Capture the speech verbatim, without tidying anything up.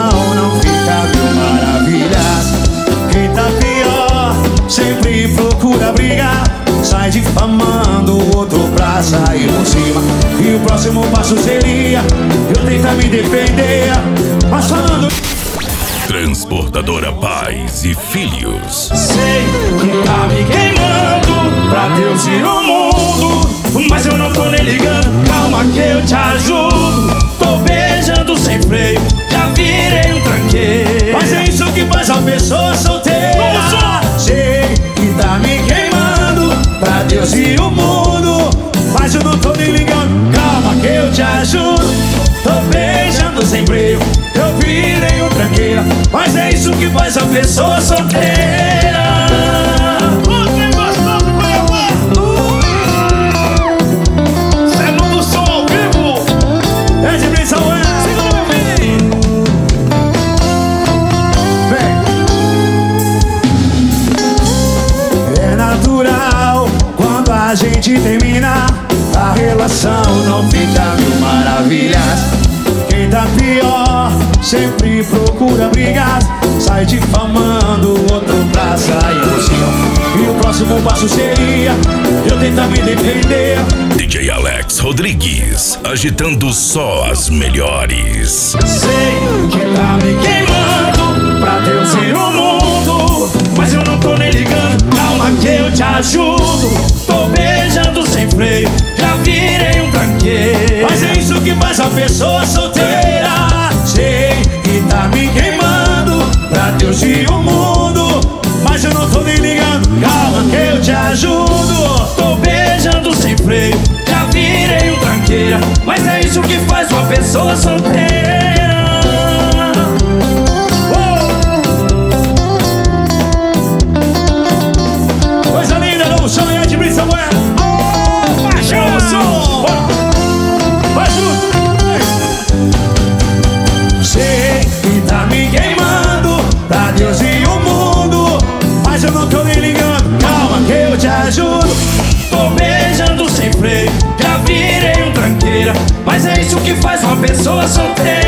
não fica mil maravilhas. Quem tá pior sempre procura brigar, sai difamando o outro pra sair por cima. E o próximo passo seria eu tentar me defender, mas falando Transportadora Pais e Filhos. sei que tá me queimando pra Deus e o mundo, mas eu não tô nem ligando. Calma que eu te ajudo. Tô beijando sem freio, já virei um tranqueiro. Mas é isso que faz a pessoa solteira. Sei que tá me queimando pra Deus e o mundo, mas eu não tô nem ligando. Calma que eu te ajudo. Tô beijando sem freio, eu virei um tranqueira. Mas é isso que faz a pessoa solteira. A gente termina, a relação não fica mil maravilhas. Quem tá pior sempre procura brigar, sai difamando o outro pra sair do céu. E o próximo passo seria eu tentar me defender. D J Alex Rodrigues, agitando só as melhores. Sei que tá me queimando pra Deus e o mundo, mas eu não tô nem ligando. Calma que eu te ajudo. Tô beijando sem freio, já virei um tranqueiro. Mas é isso que faz a pessoa solteira. Sei que tá me queimando pra Deus e o mundo, mas eu não tô nem ligando. Calma que eu te ajudo. Tô beijando sem freio, já virei um tranqueira. Mas é isso que faz uma pessoa solteira. Coisa linda, não sonha de brisa, mulher. Oh, paixão, som. Vai junto. Sei que tá me queimando pra Deus e o mundo, mas eu não tô nem ligando. Calma que eu te ajudo. Tô beijando sem freio, já virei um tranqueira. Mas é isso que faz uma pessoa solteira.